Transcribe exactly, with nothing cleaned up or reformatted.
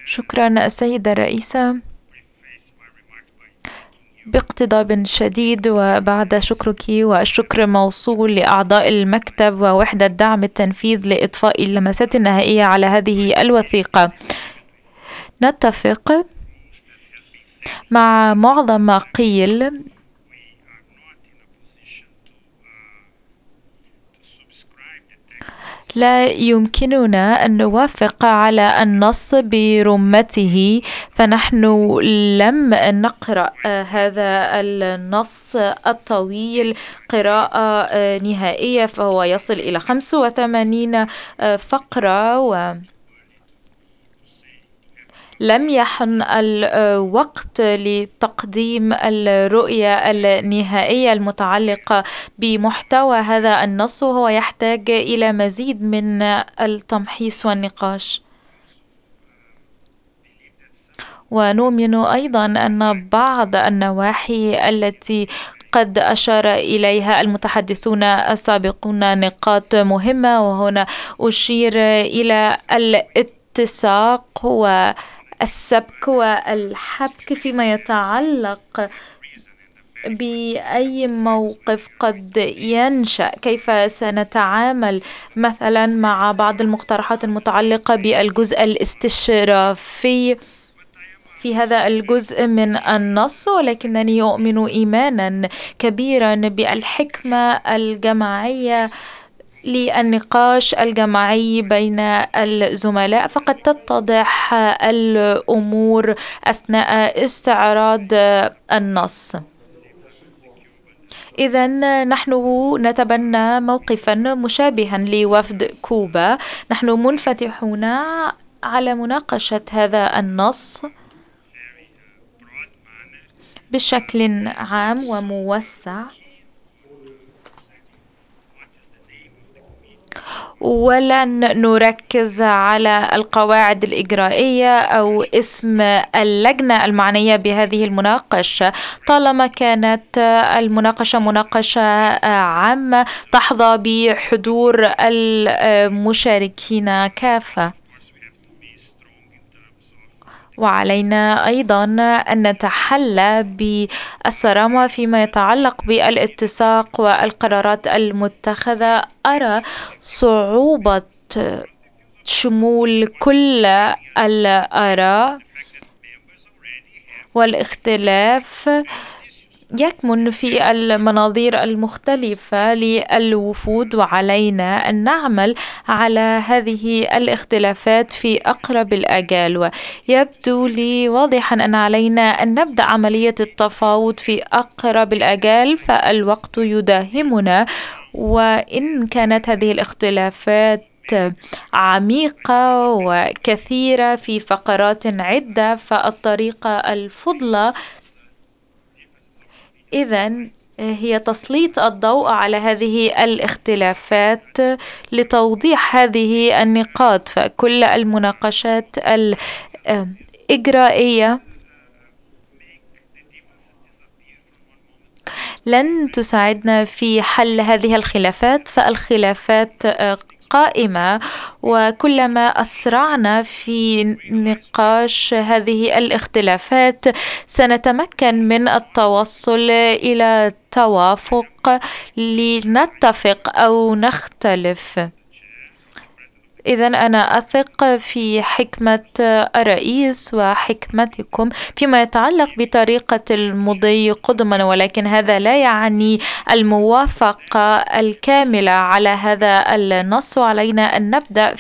شكرا السيدة الرئيسة. باقتضاب شديد وبعد شكرك والشكر موصول لأعضاء المكتب ووحدة دعم التنفيذ لإضفاء اللمسات النهائية على هذه الوثيقة، نتفق مع معظم ما قيل. لا يمكننا أن نوافق على النص برمته، فنحن لم نقرأ هذا النص الطويل قراءة نهائية، فهو يصل إلى خمس وثمانين فقرة، و لم يحن الوقت لتقديم الرؤية النهائية المتعلقة بمحتوى هذا النص، وهو يحتاج إلى مزيد من التمحيص والنقاش. ونؤمن أيضا أن بعض النواحي التي قد أشار إليها المتحدثون السابقون نقاط مهمة، وهنا أشير إلى الاتساق و السبك والحبك فيما يتعلق بأي موقف قد ينشأ، كيف سنتعامل مثلا مع بعض المقترحات المتعلقة بالجزء الاستشرافي في هذا الجزء من النص. ولكنني أؤمن إيمانا كبيرا بالحكمة الجماعية للنقاش الجماعي بين الزملاء، فقد تتضح الأمور أثناء استعراض النص. إذن نحن نتبنى موقفا مشابها لوفد كوبا، نحن منفتحون على مناقشة هذا النص بشكل عام وموسع، ولن نركز على القواعد الإجرائية أو اسم اللجنة المعنية بهذه المناقشة، طالما كانت المناقشة مناقشة عامة تحظى بحضور المشاركين كافة. وعلينا أيضا أن نتحلى بالصرامة فيما يتعلق بالاتساق والقرارات المتخذة. أرى صعوبة شمول كل الآراء، والاختلاف يكمن في المناظير المختلفة للوفود، وعلينا أن نعمل على هذه الاختلافات في أقرب الآجال. ويبدو لي واضحا أن علينا أن نبدأ عملية التفاوض في أقرب الآجال، فالوقت يداهمنا، وإن كانت هذه الاختلافات عميقة وكثيرة في فقرات عدة، فالطريقة الفضلى إذن هي تسليط الضوء على هذه الاختلافات لتوضيح هذه النقاط. فكل المناقشات الإجرائية لن تساعدنا في حل هذه الخلافات، فالخلافات قائمة، وكلما أسرعنا في نقاش هذه الاختلافات سنتمكن من التوصل إلى توافق لنتفق أو نختلف. إذن أنا أثق في حكمة الرئيس وحكمتكم فيما يتعلق بطريقة المضي قدما، ولكن هذا لا يعني الموافقة الكاملة على هذا النص، وعلينا أن نبدأ